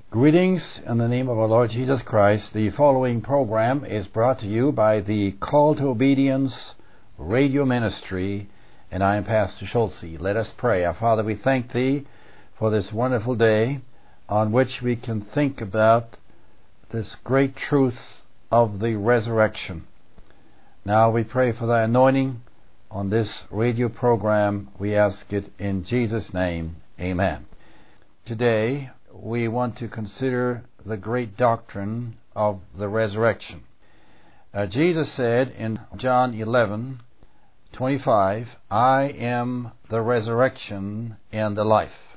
Greetings in the name of our Lord Jesus Christ. The following program is brought to you by the Call to Obedience Radio Ministry, and I am Pastor Schultze. Let us pray. Our Father, we thank Thee for this wonderful day on which we can think about this great truth of the resurrection. Now we pray for Thy anointing on this radio program. We ask it in Jesus' name. Amen. Today we want to consider the great doctrine of the resurrection. Jesus said in John 11:25, I am the resurrection and the life.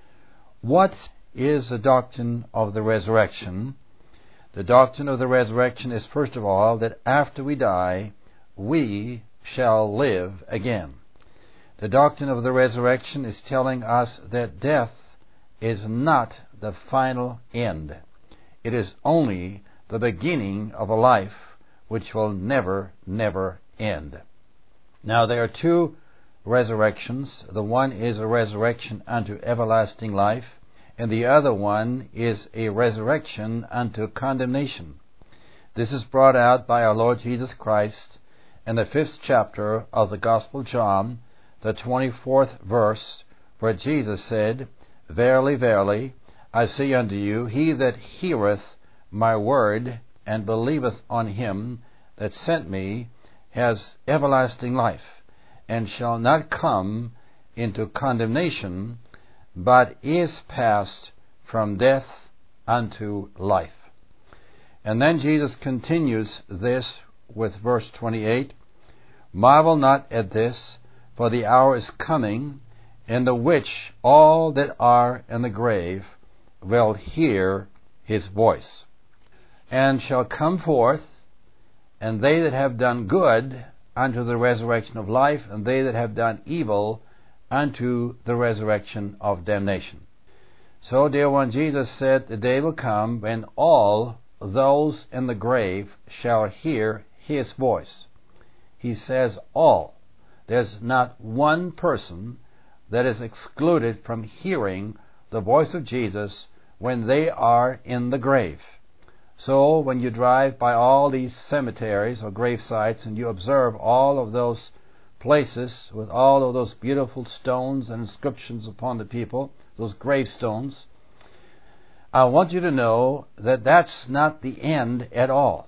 What is the doctrine of the resurrection? The doctrine of the resurrection is, first of all, that after we die, we shall live again. The doctrine of the resurrection is telling us that death is not the final end. It is only the beginning of a life which will never end. Now there are two resurrections. The one is a resurrection unto everlasting life, and the other one is a resurrection unto condemnation. This is brought out by our Lord Jesus Christ in the 5th chapter of the Gospel of John, the 24th verse, where Jesus said, Verily, verily, I say unto you, he that heareth my word and believeth on him that sent me has everlasting life, and shall not come into condemnation, but is passed from death unto life. And then Jesus continues this with verse 28, Marvel not at this, for the hour is coming, in the which all that are in the grave will hear his voice, and shall come forth, and they that have done good unto the resurrection of life, and they that have done evil unto the resurrection of damnation. So, dear one, Jesus said the day will come when all those in the grave shall hear his voice. He says all. There's not one person that is excluded from hearing the voice of Jesus when they are in the grave. So when you drive by all these cemeteries or grave sites and you observe all of those places with all of those beautiful stones and inscriptions upon the people, those gravestones, I want you to know that that's not the end at all.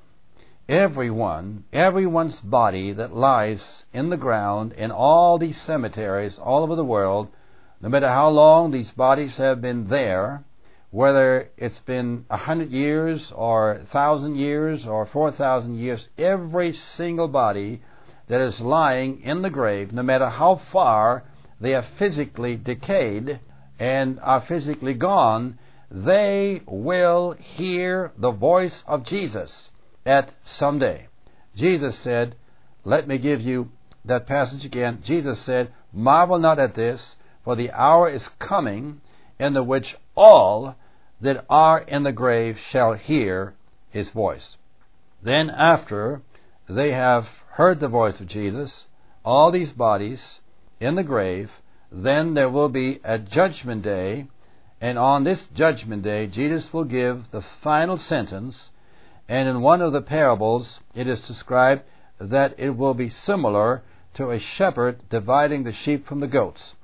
Everyone's body that lies in the ground in all these cemeteries all over the world, no matter how long these bodies have been there, whether it's been 100 years or 1,000 years or 4,000 years, every single body that is lying in the grave, no matter how far they are physically decayed and are physically gone, they will hear the voice of Jesus at some day. Jesus said, let me give you that passage again. Jesus said, Marvel not at this, for the hour is coming in the which all that are in the grave shall hear his voice. Then after they have heard the voice of Jesus, all these bodies in the grave, then there will be a judgment day, and on this judgment day Jesus will give the final sentence. And in one of the parables, it is described that it will be similar to a shepherd dividing the sheep from the goats.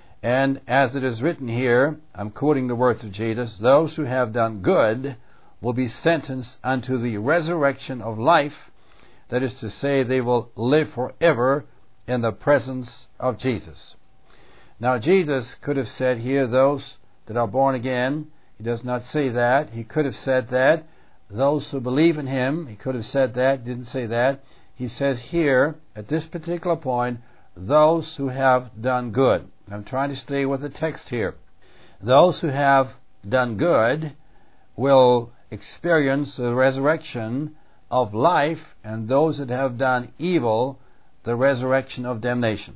And as it is written here, I'm quoting the words of Jesus, those who have done good will be sentenced unto the resurrection of life. That is to say, they will live forever in the presence of Jesus. Now, Jesus could have said here, those that are born again. He does not say that. He could have said that. Those who believe in him, he could have said that, didn't say that. He says here, at this particular point, those who have done good. I'm trying to stay with the text here. Those who have done good will experience the resurrection of life, and those that have done evil, the resurrection of damnation.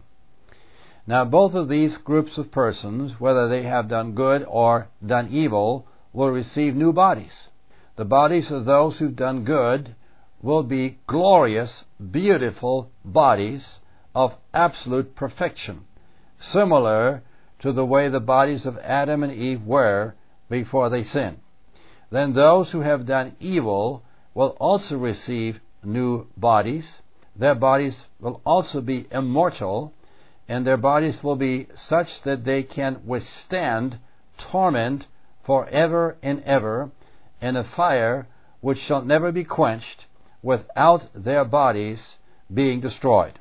Now, both of these groups of persons, whether they have done good or done evil, will receive new bodies. The bodies of those who've done good will be glorious, beautiful bodies of absolute perfection, similar to the way the bodies of Adam and Eve were before they sinned. then those who have done evil will also receive new bodies. Their bodies will also be immortal, and their bodies will be such that they can withstand torment forever and ever, in a fire which shall never be quenched, without their bodies being destroyed.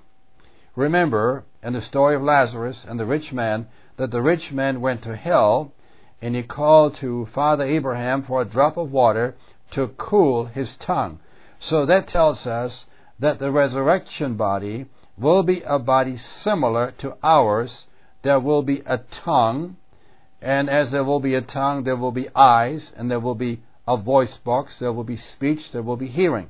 Remember in the story of Lazarus and the rich man that the rich man went to hell, and he called to Father Abraham for a drop of water to cool his tongue. So that tells us that the resurrection body will be a body similar to ours. There will be a tongue, and as there will be a tongue, there will be eyes, and there will be a voice box, there will be speech, there will be hearing.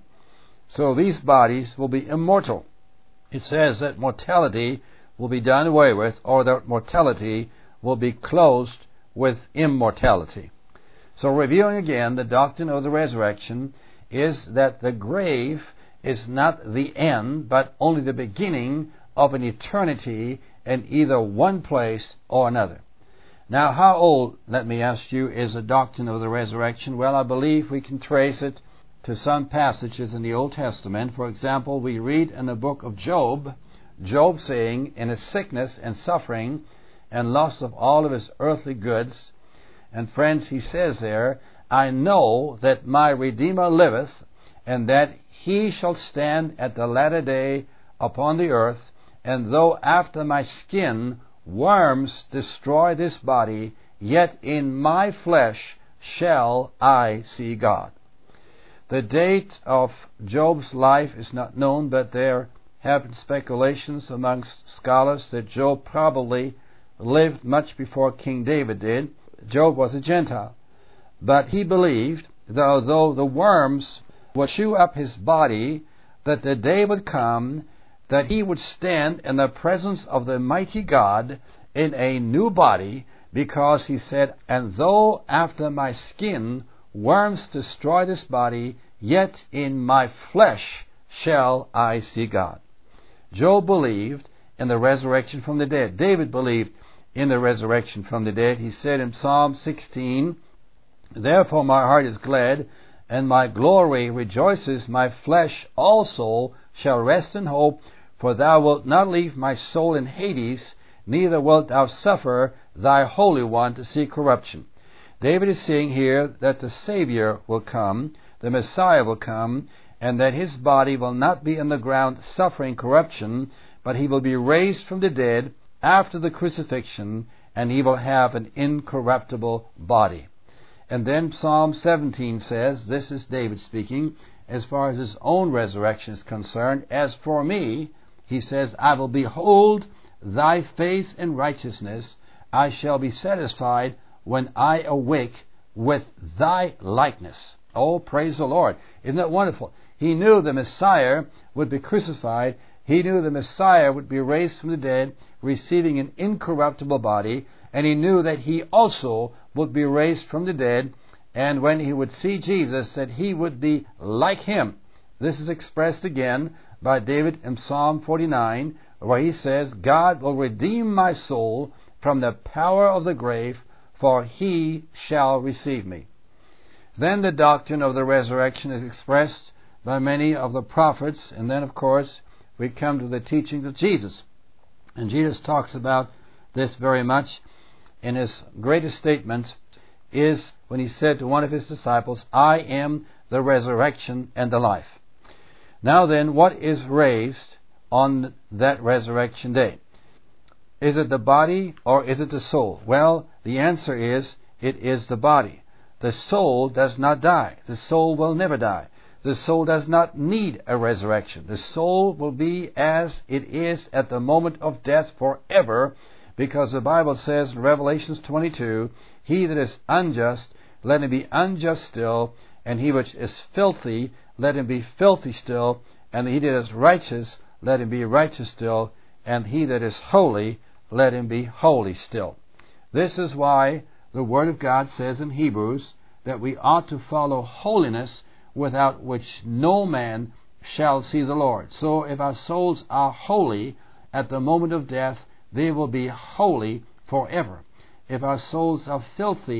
So these bodies will be immortal. It says that mortality will be done away with, or that mortality will be closed with immortality. So reviewing again, the doctrine of the resurrection is that the grave is not the end, but only the beginning of an eternity in either one place or another. Now, how old, let me ask you, is the doctrine of the resurrection? Well, I believe we can trace it to some passages in the Old Testament. For example, we read in the book of Job saying, in his sickness and suffering and loss of all of his earthly goods, and friends, he says there, I know that my Redeemer liveth, and that he shall stand at the latter day upon the earth, and though after my skin worms destroy this body, yet in my flesh shall I see God. The date of Job's life is not known, but there have been speculations amongst scholars that Job probably lived much before King David did. Job was a Gentile, but he believed that although the worms would chew up his body, that the day would come that he would stand in the presence of the mighty God in a new body, because he said, and though after my skin worms destroy this body, yet in my flesh shall I see God. Job believed in the resurrection from the dead. David believed in the resurrection from the dead. He said in Psalm 16, therefore my heart is glad, and my glory rejoices. My flesh also shall rest in hope, for thou wilt not leave my soul in Hades, neither wilt thou suffer thy Holy One to see corruption. David is saying here that the Savior will come, the Messiah will come, and that his body will not be in the ground suffering corruption, but he will be raised from the dead after the crucifixion, and he will have an incorruptible body. And then Psalm 17 says, this is David speaking, as far as his own resurrection is concerned, as for me, he says, I will behold thy face in righteousness. I shall be satisfied when I awake with thy likeness. Oh, praise the Lord. Isn't that wonderful? He knew the Messiah would be crucified. He knew the Messiah would be raised from the dead, receiving an incorruptible body, and he knew that he also would be raised from the dead, and when he would see Jesus, that he would be like him. This is expressed again by David in Psalm 49, where he says, God will redeem my soul from the power of the grave, for he shall receive me. Then the doctrine of the resurrection is expressed by many of the prophets, and then, of course, we come to the teachings of Jesus. And Jesus talks about this very much in his greatest statement, is when he said to one of his disciples, I am the resurrection and the life. Now then, what is raised on that resurrection day? Is it the body or is it the soul? Well, the answer is, it is the body. The soul does not die. The soul will never die. The soul does not need a resurrection. The soul will be as it is at the moment of death forever, because the Bible says in Revelation 22, he that is unjust, let him be unjust still, and he which is filthy, let him be filthy still, and he that is righteous, let him be righteous still, and he that is holy, let him be holy still. This is why the Word of God says in Hebrews that we ought to follow holiness, without which no man shall see the Lord. So if our souls are holy at the moment of death, they will be holy forever. If our souls are filthy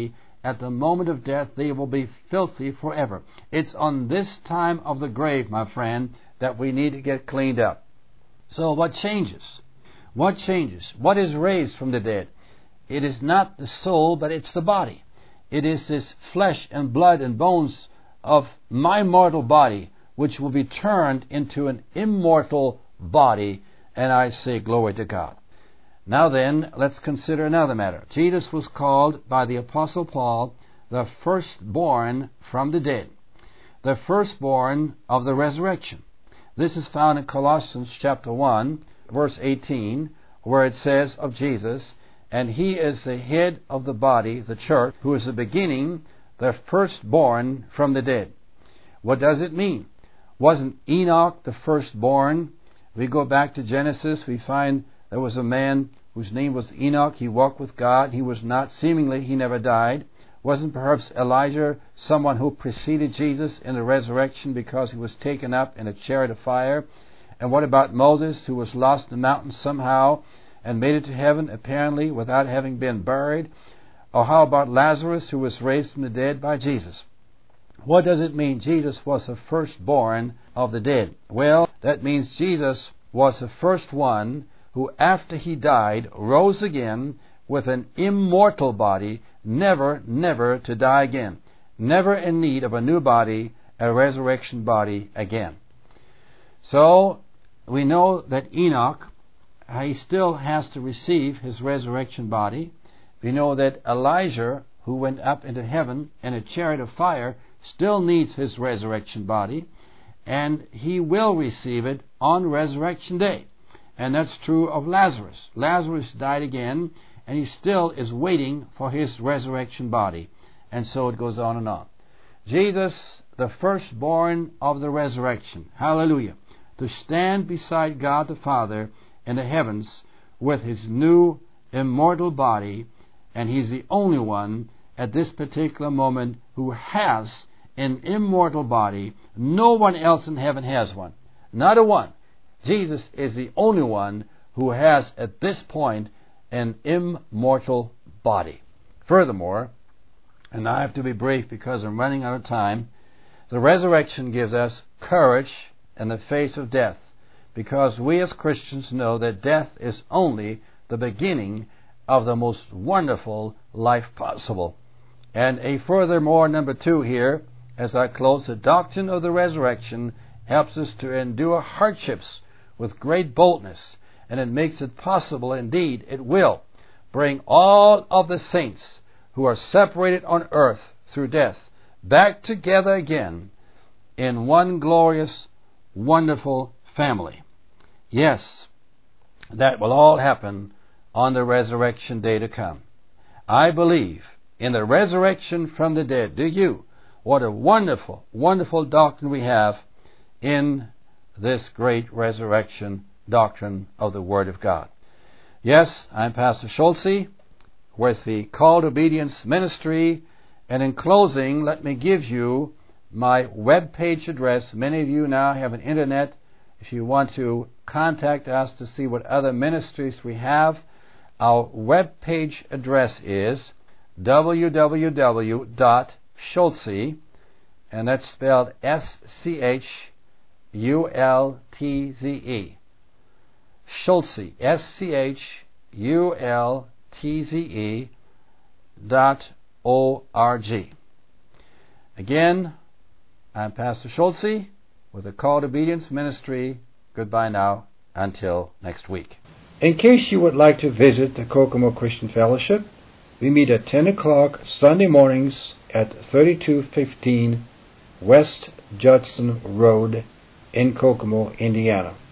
at the moment of death, they will be filthy forever. It's on this time of the grave, my friend, that we need to get cleaned up. So what changes? What changes? What is raised from the dead? It is not the soul, but it's the body. It is this flesh and blood and bones of my mortal body, which will be turned into an immortal body, and I say glory to God. Now then, let's consider another matter. Jesus was called by the Apostle Paul the firstborn from the dead, the firstborn of the resurrection. This is found in Colossians chapter 1, verse 18, where it says of Jesus, and he is the head of the body, the church, who is the beginning, the firstborn from the dead. What does it mean? Wasn't Enoch the firstborn? We go back to Genesis, we find there was a man whose name was Enoch. He walked with God. He was not, seemingly, he never died. Wasn't perhaps Elijah someone who preceded Jesus in the resurrection because he was taken up in a chariot of fire? And what about Moses, who was lost in the mountains somehow and made it to heaven, apparently, without having been buried? Or how about Lazarus, who was raised from the dead by Jesus? What does it mean Jesus was the firstborn of the dead? Well, that means Jesus was the first one who, after he died, rose again with an immortal body, never to die again. Never in need of a new body, a resurrection body again. So, we know that Enoch, he still has to receive his resurrection body. We know that Elijah, who went up into heaven in a chariot of fire, still needs his resurrection body, and he will receive it on resurrection day. And that's true of Lazarus. Lazarus died again, and he still is waiting for his resurrection body. And so it goes on and on. Jesus, the firstborn of the resurrection, hallelujah, to stand beside God the Father in the heavens with his new immortal body, and he's the only one at this particular moment who has an immortal body. No one else in heaven has one. Not a one. Jesus is the only one who has, at this point, an immortal body. Furthermore, and I have to be brief because I'm running out of time, the resurrection gives us courage in the face of death, because we as Christians know that death is only the beginning of the most wonderful life possible. And a furthermore, number 2 here, as I close, the doctrine of the resurrection helps us to endure hardships with great boldness, and it makes it possible, indeed it will, bring all of the saints who are separated on earth through death back together again in one glorious, wonderful family. Yes, that will all happen on the resurrection day to come. I believe in the resurrection from the dead. Do you? What a wonderful, wonderful doctrine we have in this great resurrection doctrine of the Word of God. Yes, I'm Pastor Schulze with the Called Obedience Ministry, and in closing, let me give you my web page address. Many of you now have an internet. If you want to contact us to see what other ministries we have, our web page address is www.schulze, and that's spelled S-C-H-U-L-T-Z-E. Schulze, S-C-H-U-L-T-Z-E .org. Again, I'm Pastor Schulze with the Called Obedience Ministry. Goodbye now until next week. In case you would like to visit the Kokomo Christian Fellowship, we meet at 10 o'clock Sunday mornings at 3215 West Judson Road in Kokomo, Indiana.